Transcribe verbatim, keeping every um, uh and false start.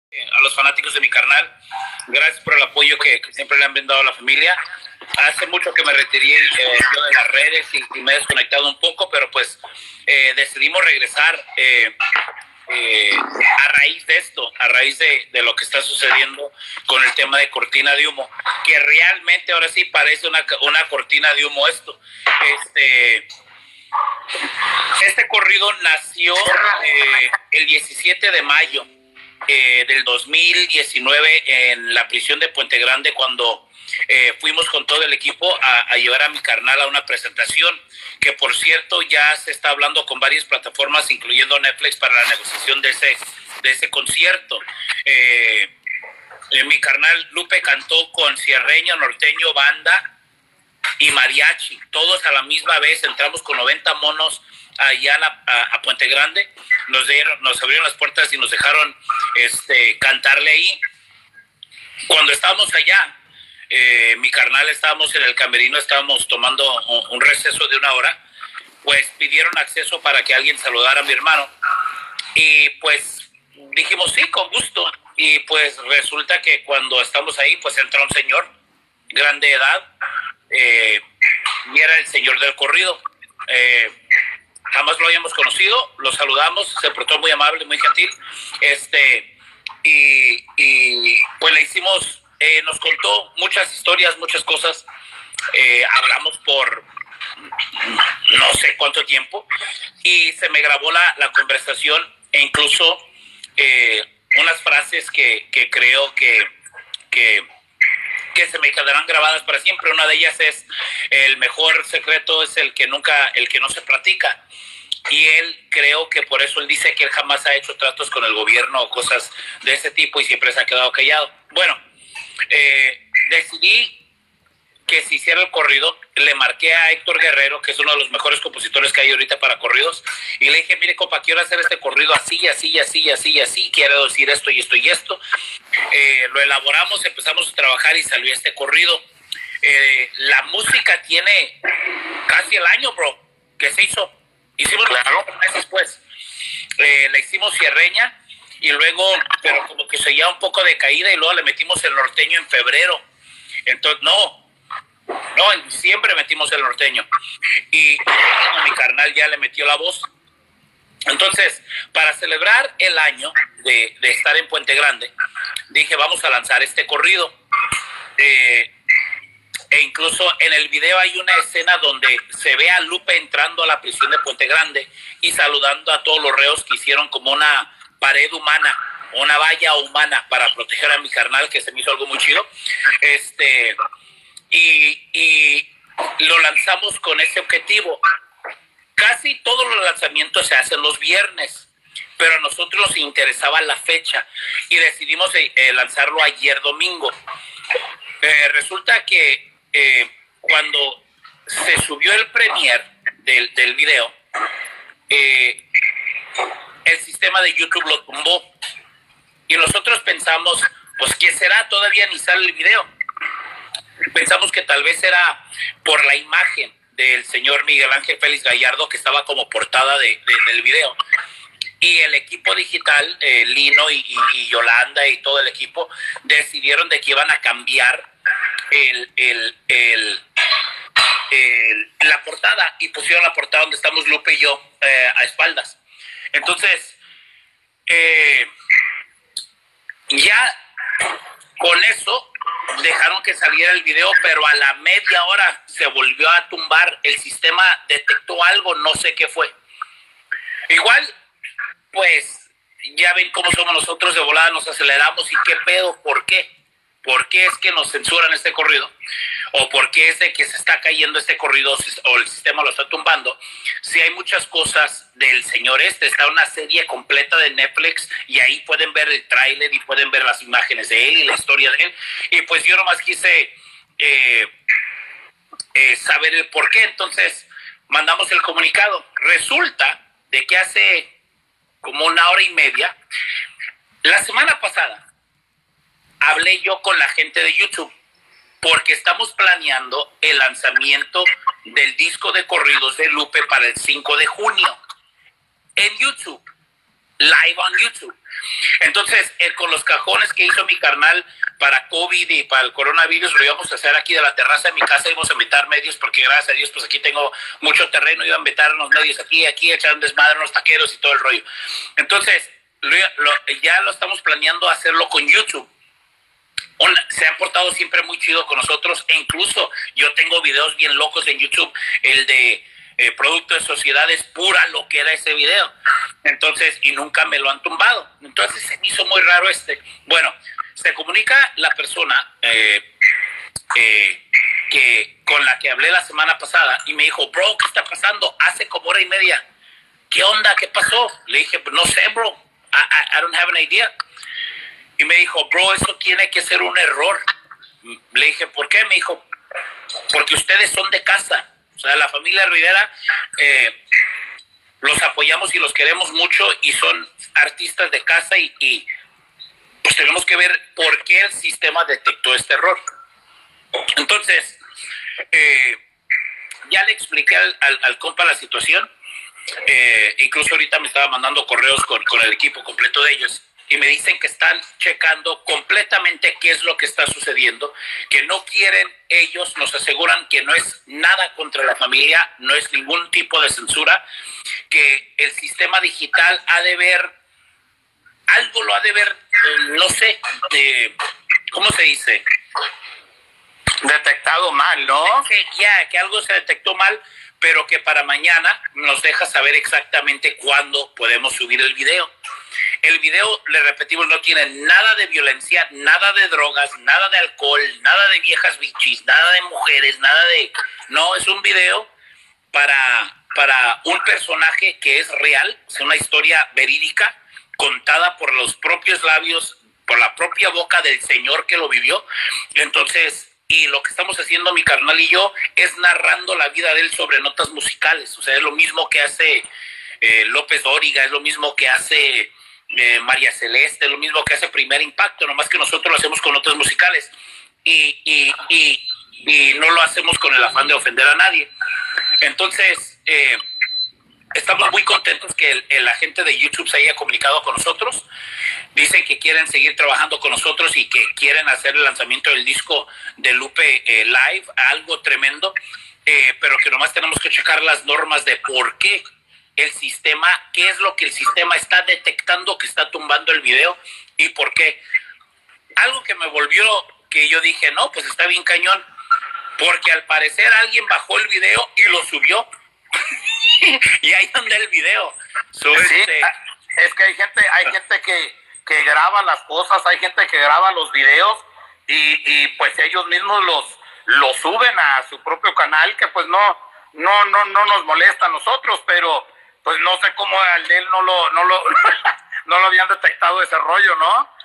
A los fanáticos de mi carnal, gracias por el apoyo que, que siempre le han brindado a la familia. Hace mucho que me retiré eh, yo de las redes y, y me he desconectado un poco, pero pues eh, decidimos regresar eh, eh, a raíz de esto, a raíz de, de lo que está sucediendo con el tema de Cortina de Humo, que realmente ahora sí parece una, una cortina de humo esto. Este, este corrido nació eh, el diecisiete de mayo Eh, del dos mil diecinueve en la prisión de Puente Grande, cuando eh, fuimos con todo el equipo a, a llevar a mi carnal a una presentación que, por cierto, ya se está hablando con varias plataformas, incluyendo Netflix, para la negociación de ese, de ese concierto. Eh, eh, mi carnal Lupe cantó con cierreño, norteño, banda y mariachi, todos a la misma vez. Entramos con noventa monos allá a, la, a, a Puente Grande, nos dieron, nos abrieron las puertas y nos dejaron este, cantarle ahí. Cuando estábamos allá, eh, mi carnal, estábamos en el camerino, estábamos tomando un, un receso de una hora, pues pidieron acceso para que alguien saludara a mi hermano, y pues dijimos sí, con gusto, y pues resulta que cuando estamos ahí, pues entra un señor, grande edad, eh, y era el señor del corrido. eh, Jamás lo habíamos conocido, lo saludamos, se portó muy amable, muy gentil, este, y, y pues le hicimos, eh, nos contó muchas historias, muchas cosas, eh, hablamos por no sé cuánto tiempo, y se me grabó la, la conversación, e incluso eh, unas frases que, que creo que, que, que se me quedarán grabadas para siempre. Una de ellas es: el mejor secreto es el que nunca, el que no se platica. Y él, creo que por eso él dice que él jamás ha hecho tratos con el gobierno o cosas de ese tipo, y siempre se ha quedado callado. Bueno, eh, decidí que se hiciera el corrido. Le marqué a Héctor Guerrero, que es uno de los mejores compositores que hay ahorita para corridos, y le dije: mire, compa, quiero hacer este corrido así, así, así, así, así, quiero decir esto y esto y esto. Eh, lo elaboramos, empezamos a trabajar y salió este corrido. Eh, la música tiene casi el año, bro, que se hizo. Hicimos claro. meses después. Eh, le hicimos cierreña, y luego, pero como que seguía un poco de caída, y luego le metimos el norteño en febrero. Entonces, no, no, en diciembre metimos el norteño. Y, y mi carnal ya le metió la voz. Entonces, para celebrar el año de, de estar en Puente Grande, dije: vamos a lanzar este corrido. Eh, E incluso en el video hay una escena donde se ve a Lupe entrando a la prisión de Puente Grande y saludando a todos los reos, que hicieron como una pared humana, una valla humana para proteger a mi carnal, que se me hizo algo muy chido. Este, y, y lo lanzamos con ese objetivo. Casi todos los lanzamientos se hacen los viernes, pero a nosotros nos interesaba la fecha y decidimos eh, lanzarlo ayer domingo. Eh, resulta que Eh, cuando se subió el premier del, del video, eh, el sistema de YouTube lo tumbó, y nosotros pensamos, pues ¿qué será? Todavía ni sale el video. Pensamos que tal vez era por la imagen del señor Miguel Ángel Félix Gallardo, que estaba como portada de, de, del video, y el equipo digital, eh, Lino y, y, y Yolanda y todo el equipo, decidieron de que iban a cambiar El, el, el, el, la portada, y pusieron la portada donde estamos Lupe y yo eh, a espaldas. Entonces, eh, ya con eso dejaron que saliera el video, pero a la media hora se volvió a tumbar. El sistema detectó algo, no sé qué fue. Igual, pues, ya ven cómo somos nosotros, de volada nos aceleramos. ¿Y qué pedo? ¿Por qué? ¿Por qué es que nos censuran este corrido? ¿O por qué es de que se está cayendo este corrido, o el sistema lo está tumbando? Si hay muchas cosas del señor este, está una serie completa de Netflix, y ahí pueden ver el tráiler y pueden ver las imágenes de él y la historia de él. Y pues yo nomás quise eh, eh, saber el por qué. Entonces mandamos el comunicado. Resulta de que hace como una hora y media, la semana pasada, hablé yo con la gente de YouTube, porque estamos planeando el lanzamiento del disco de corridos de Lupe para el cinco de junio en YouTube. live on YouTube. Entonces, eh, con los cajones que hizo mi carnal para COVID y para el coronavirus, lo íbamos a hacer aquí de la terraza de mi casa, íbamos a invitar medios, porque gracias a Dios, pues aquí tengo mucho terreno, iban a invitar unos medios aquí, aquí, echar un desmadre, unos taqueros y todo el rollo. Entonces, lo, lo, ya lo estamos planeando hacerlo con YouTube. Una, se han portado siempre muy chido con nosotros, e incluso yo tengo videos bien locos en YouTube, el de eh, Producto de Sociedades, pura lo que era ese video. Entonces, y nunca me lo han tumbado. Entonces se me hizo muy raro este. Bueno, se comunica la persona eh, eh, que, con la que hablé la semana pasada y me dijo, bro, ¿qué está pasando? Hace como hora y media. ¿Qué onda? ¿Qué pasó? Le dije, no sé, bro. I, I, I don't have an idea. Y me dijo, bro, eso tiene que ser un error. Le dije, ¿por qué? Me dijo, porque ustedes son de casa. O sea, la familia Rivera, eh, los apoyamos y los queremos mucho y son artistas de casa y, y pues tenemos que ver por qué el sistema detectó este error. Entonces, eh, ya le expliqué al, al, al compa la situación. Eh, incluso ahorita me estaba mandando correos con, con el equipo completo de ellos y me dicen que están checando completamente qué es lo que está sucediendo, que no quieren, ellos nos aseguran que no es nada contra la familia, no es ningún tipo de censura, que el sistema digital ha de ver, algo lo ha de ver, eh, no sé, eh, ¿cómo se dice? Detectado mal, ¿no? Que ya, que algo se detectó mal, pero que para mañana nos deja saber exactamente cuándo podemos subir el video. El video, le repetimos, no tiene nada de violencia, nada de drogas, nada de alcohol, nada de viejas bichis, nada de mujeres, nada de... No, es un video para, para un personaje que es real, es una historia verídica, contada por los propios labios, por la propia boca del señor que lo vivió. Entonces, y lo que estamos haciendo mi carnal y yo es narrando la vida de él sobre notas musicales. O sea, es lo mismo que hace eh, López Dóriga, es lo mismo que hace... Eh, María Celeste, lo mismo que hace Primer Impacto, nomás que nosotros lo hacemos con notas musicales y, y, y, y no lo hacemos con el afán de ofender a nadie. Entonces, eh, estamos muy contentos que el, el agente de YouTube se haya comunicado con nosotros. Dicen que quieren seguir trabajando con nosotros y que quieren hacer el lanzamiento del disco de Lupe eh, live, algo tremendo, eh, pero que nomás tenemos que checar las normas de por qué el sistema, qué es lo que el sistema está detectando que está tumbando el video y por qué. Algo que me volvió, que yo dije, no, pues está bien cañón, porque al parecer alguien bajó el video y lo subió. Y ahí anda el video. So, sí, este... es que hay gente, hay gente que, que graba las cosas, hay gente que graba los videos y, y pues ellos mismos los, los suben a su propio canal, que pues no, no, no, no nos molesta a nosotros, pero pues no sé cómo al de él no lo, no lo, no lo habían detectado ese rollo, ¿no?